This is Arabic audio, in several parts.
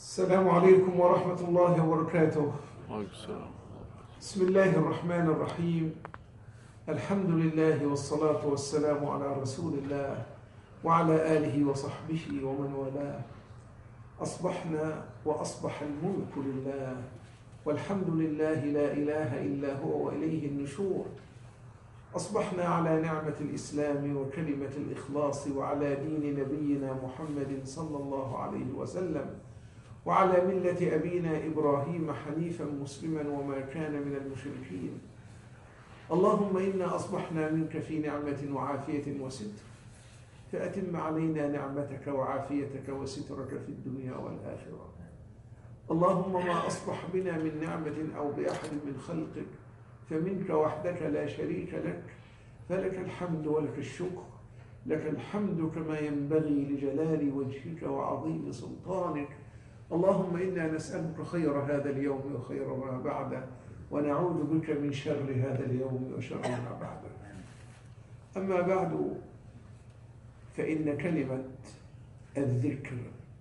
السلام عليكم ورحمة الله وبركاته. وعليكم السلام. بسم الله الرحمن الرحيم. الحمد لله والصلاة والسلام على رسول الله وعلى آله وصحبه ومن والاه. أصبحنا وأصبح الملك لله والحمد لله لا إله إلا هو وإليه النشور. أصبحنا على نعمة الإسلام وكلمة الإخلاص وعلى دين نبينا محمد صلى الله عليه وسلم وعلى ملة أبينا إبراهيم حنيفا مسلما وما كان من المشركين. اللهم إنا أصبحنا منك في نعمة وعافية وستر، فأتم علينا نعمتك وعافيتك وسترك في الدنيا والآخرة. اللهم ما أصبح بنا من نعمة أو بأحد من خلقك فمنك وحدك لا شريك لك، فلك الحمد ولك الشكر. لك الحمد كما ينبغي لجلال وجهك وعظيم سلطانك. اللهم إنا نسألك خير هذا اليوم وخير ما بعده، ونعوذ بك من شر هذا اليوم وشر ما بعده. أما بعد، فإن كلمة الذكر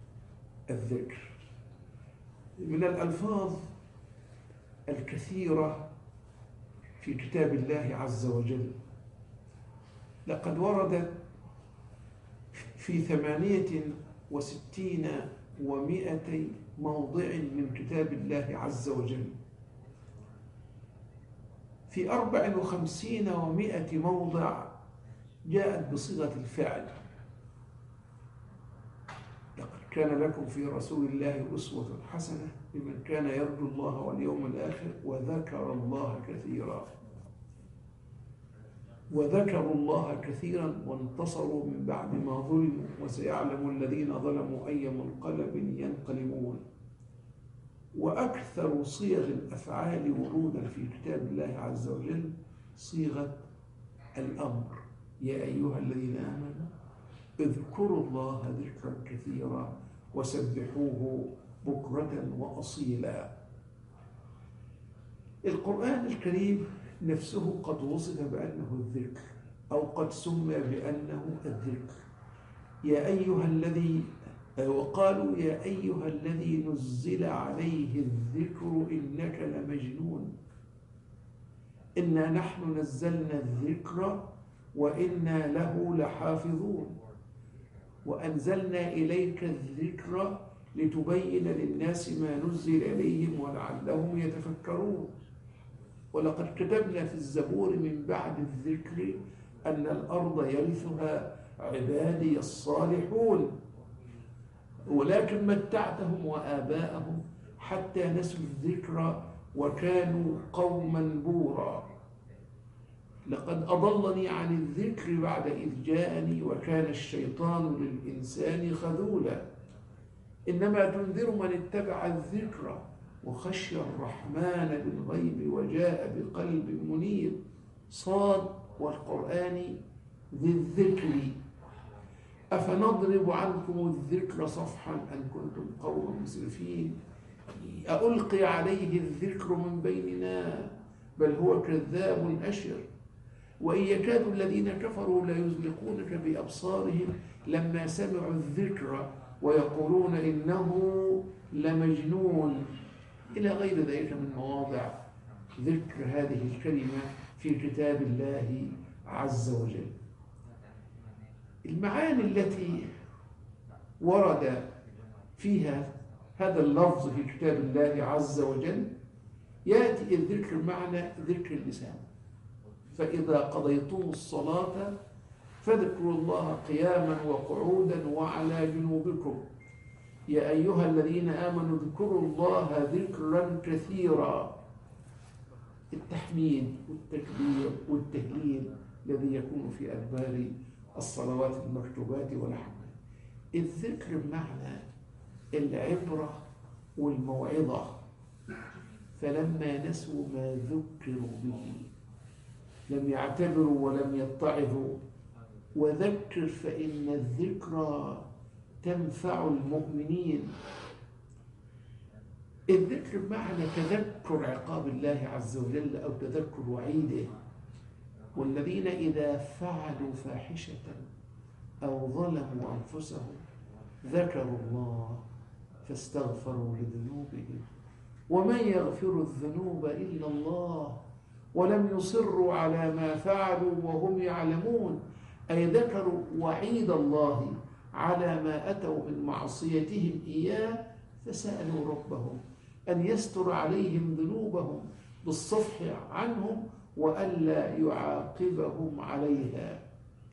من الألفاظ الكثيرة في كتاب الله عز وجل. لقد وردت في 68 موضع من كتاب الله عز وجل. في 54 موضع جاءت بصيغة الفعل. لقد كان لكم في رسول الله أسوة حسنة لمن كان يرجو الله واليوم الآخر وذكر الله كثيرا. وذكروا الله كثيرا وانتصروا من بعد ما ظلموا، وسيعلم الذين ظلموا أي منقلب ينقلبون. وأكثر صيغ الأفعال ورودا في كتاب الله عز وجل صيغة الأمر: يا أيها الذين آمنوا اذكروا الله ذكرا كثيرا وسبحوه بكرة وأصيلا. القرآن الكريم نفسه قد وصف بأنه الذكر، أو قد سمى بأنه الذكر. يا أيها الذي وقالوا يا أيها الذي نزل عليه الذكر إنك لمجنون. إنا نحن نزلنا الذكر وإنا له لحافظون، وأنزلنا إليك الذكر لتبين للناس ما نزل إليهم ولعلهم يتفكرون. ولقد كتبنا في الزبور من بعد الذكر أن الأرض يرثها عبادي الصالحون، ولكن متعتهم وآباءهم حتى نسوا الذكر وكانوا قوما بورا. لقد أضلني عن الذكر بعد إذ جاءني وكان الشيطان للإنسان خذولا. إنما تنذر من اتبع الذكر وخشي الرحمن بالغيب وجاء بقلب منيب. صاد والقرآن ذي الذكر. أفنضرب عنكم الذكر صفحا أن كنتم قوما مسرفين. ألقي عليه الذكر من بيننا بل هو كذاب أشر. وإن يكاد الذين كفروا ليزلقونك بأبصارهم لما سمعوا الذكر ويقولون إنه لمجنون، إلى غير ذلك من مواضع ذكر هذه الكلمة في كتاب الله عز وجل. المعاني التي ورد فيها هذا اللفظ في كتاب الله عز وجل: يأتي الذكر معنى ذكر اللسان، فإذا قضيتم الصلاة فاذكروا الله قياما وقعودا وعلى جنوبكم. يا أيها الذين آمنوا اذكروا الله ذكرا كثيرا. التحميد والتكبير والتهليل الذي يكون في أدبار الصلوات المكتوبات ونحوها. الذكر بمعنى العبرة والموعظة. فلما نسوا ما ذكروا به لم يعتبروا ولم يتعظوا. وذكر فإن الذكرى تنفع المؤمنين. الذكر بمعنى تذكر عقاب الله عز وجل أو تذكر وعيده. والذين إذا فعلوا فاحشة أو ظلموا أنفسهم ذكروا الله فاستغفروا لذنوبهم ومن يغفر الذنوب إلا الله ولم يصروا على ما فعلوا وهم يعلمون، أي ذكروا وعيد الله على ما أتوا من معصيتهم إياه، فسألوا ربهم أن يستر عليهم ذنوبهم بالصفح عنهم وألا يعاقبهم عليها.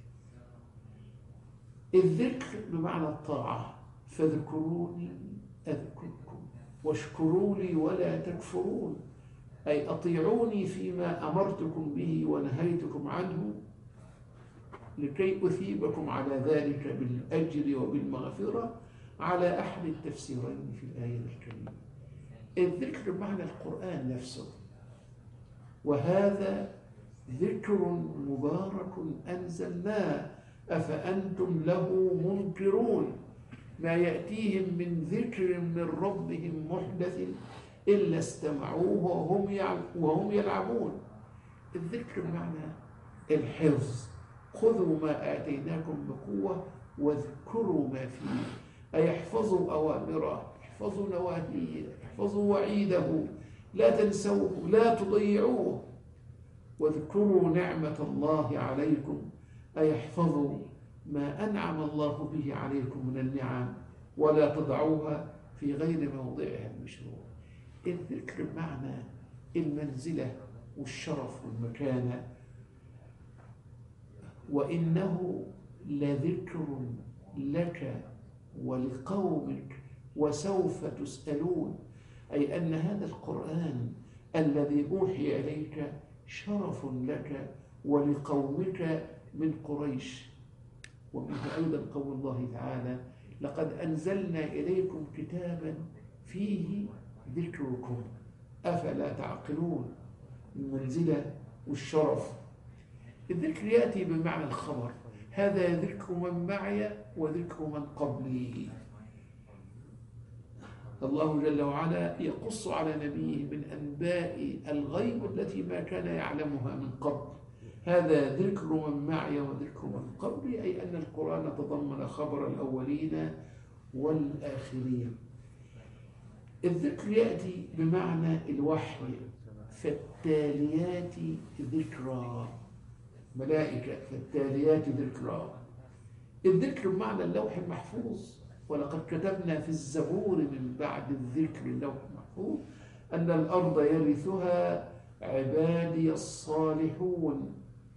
الذكر بمعنى الطاعة، فاذكروني أذكركم واشكروا لي ولا تكفرون، أي أطيعوني فيما أمرتكم به ونهيتكم عنه لكي أثيبكم على ذلك بالأجر وبالمغفرة على أحد التفسيرين في الآية الكريمة. الذكر بمعنى القرآن نفسه، وهذا ذكر مبارك أنزلناه أفأنتم له منكرون، ما يأتيهم من ذكر من ربهم محدث إلا استمعوه وهم يلعبون. الذكر بمعنى الحفظ، خذوا ما آتيناكم بقوة واذكروا ما فيه، أي احفظوا أوامره، احفظوا نواهيه، احفظوا وعيده، لا تنسوه لا تضيعوه. واذكروا نعمة الله عليكم، أي احفظوا ما أنعم الله به عليكم من النعم ولا تضعوها في غير موضعها المشروع. الذكر بمعنى المنزلة والشرف والمكانة. وإنه لذكر لك ولقومك وسوف تسألون، أي أن هذا القرآن الذي أوحي إليك شرف لك ولقومك من قريش. ومنه أيضا قول الله تعالى لقد أنزلنا إليكم كتابا فيه ذكركم أفلا تعقلون. المنزلة والشرف. الذكر يأتي بمعنى الخبر، هذا ذكر من معي وذكر من قبلي. الله جل وعلا يقص على نبيه من أنباء الغيب التي ما كان يعلمها من قبل. هذا ذكر من معي وذكر من قبلي، أي أن القرآن تضمن خبر الأولين والآخرين. الذكر يأتي بمعنى الوحي، فالتاليات ذكرى، ملائكة فالتاليات ذكرى. الذكر بمعنى اللوح المحفوظ، ولقد كتبنا في الزبور من بعد الذكر اللوح المحفوظ أن الأرض يرثها عبادي الصالحون.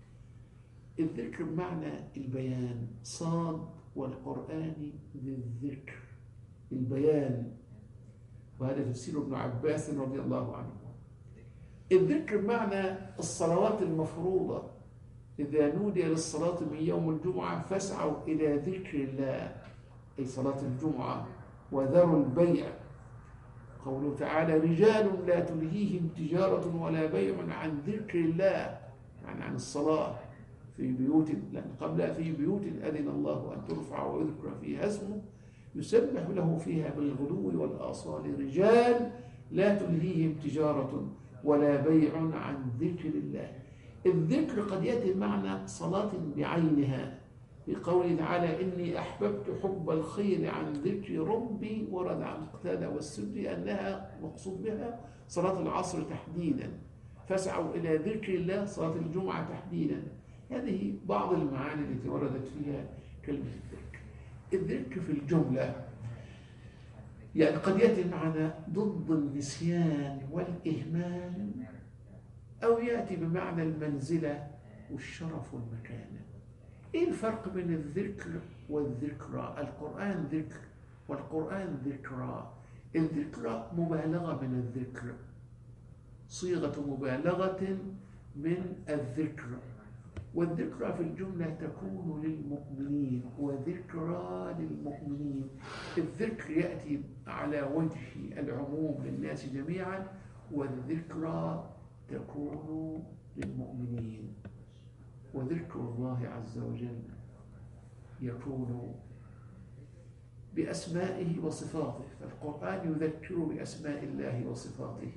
الذكر بمعنى البيان، صاد والقرآن للذكر، البيان، وهذا تفسير ابن عباس رضي الله عنه. الذكر بمعنى الصلوات المفروضة، إذا نودي للصلاة من يوم الجمعة فاسعوا إلى ذكر الله، أي صلاة الجمعة، وذروا البيع. قوله تعالى رجال لا تلهيهم تجارة ولا بيع عن ذكر الله، يعني عن الصلاة في بيوت، لأن قبلها في بيوت أذن الله أن ترفع ويذكر فيها اسمه يسبح له فيها بالغدو والآصال رجال لا تلهيهم تجارة ولا بيع عن ذكر الله. الذكر قد يأتي بمعنى صلاة بعينها، في قوله تعالى إني أحببت حب الخير عن ذكر ربي، ورد عن قتادة والسدي أنها مقصود بها صلاة العصر تحديدا، فاسعوا إلى ذكر الله صلاة الجمعة تحديدا. هذه بعض المعاني التي وردت فيها كلمة الذكر. الذكر في الجملة يعني قد يأتي المعنى ضد النسيان والإهمال، أو يأتي بمعنى المنزلة والشرف والمكانة. إيه الفرق بين الذكر والذكرى؟ القرآن ذكر والقرآن ذكرى. الذكرى مبالغة من الذكر، صيغة مبالغة من الذكر، والذكرى في الجملة تكون للمؤمنين وذكرى للمؤمنين. الذكر يأتي على وجه العموم للناس جميعا، والذكرى تكون للمؤمنين. وذكر الله عز وجل يكون بأسمائه وصفاته، فالقرآن يذكر بأسماء الله وصفاته،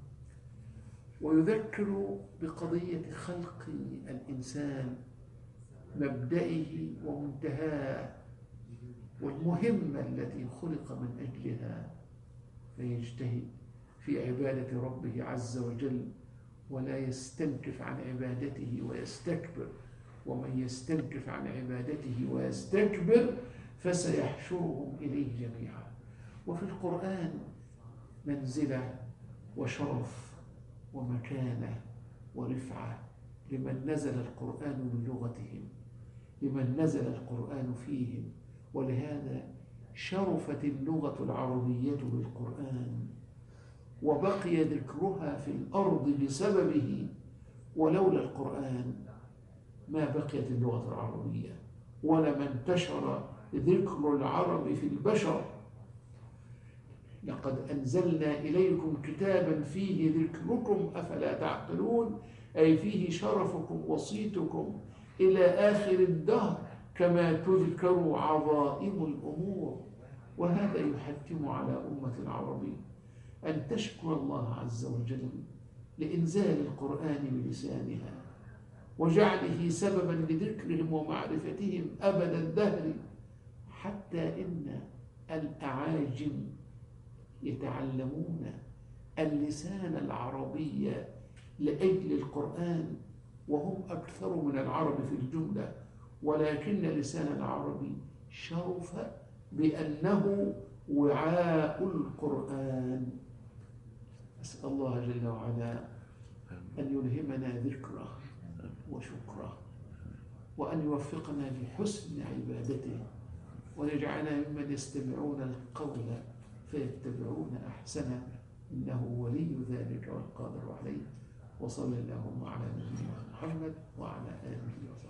ويذكر بقضية خلق الإنسان، مبدئه ومنتهاه، والمهمة التي خلق من أجلها، فيجتهد في عبادة ربه عز وجل ولا يستنكف عن عبادته ويستكبر. ومن يستنكف عن عبادته ويستكبر فسيحشرهم إليه جميعا. وفي القرآن منزلة وشرف ومكانة ورفعة لمن نزل القرآن من لغتهم، لمن نزل القرآن فيهم. ولهذا شرفت اللغة العربية بالقرآن وبقي ذكرها في الأرض بسببه، ولولا القرآن ما بقيت اللغة العربية ولما انتشر ذكر العرب في البشر. لقد أنزلنا إليكم كتابا فيه ذكركم أفلا تعقلون، أي فيه شرفكم وصيتكم إلى آخر الدهر كما تذكر عظائم الأمور. وهذا يحتم على أمة العرب أن تشكر الله عز وجل لإنزال القرآن بلسانها وجعله سببا لذكرهم ومعرفتهم أبد الدهر، حتى إن الأعاجم يتعلمون اللسان العربي لأجل القرآن وهم أكثر من العرب في الجملة، ولكن لسان العربي شرف بأنه وعاء القرآن. أسأل الله جل وعلا أن يلهمنا ذكره وشكره، وأن يوفقنا لحسن عبادته، ويجعلنا ممن يستمعون القول فيتبعون أحسنه، إنه ولي ذلك والقادر عليه. وصلى اللهم على نبينا محمد وعلى آله وصحبه.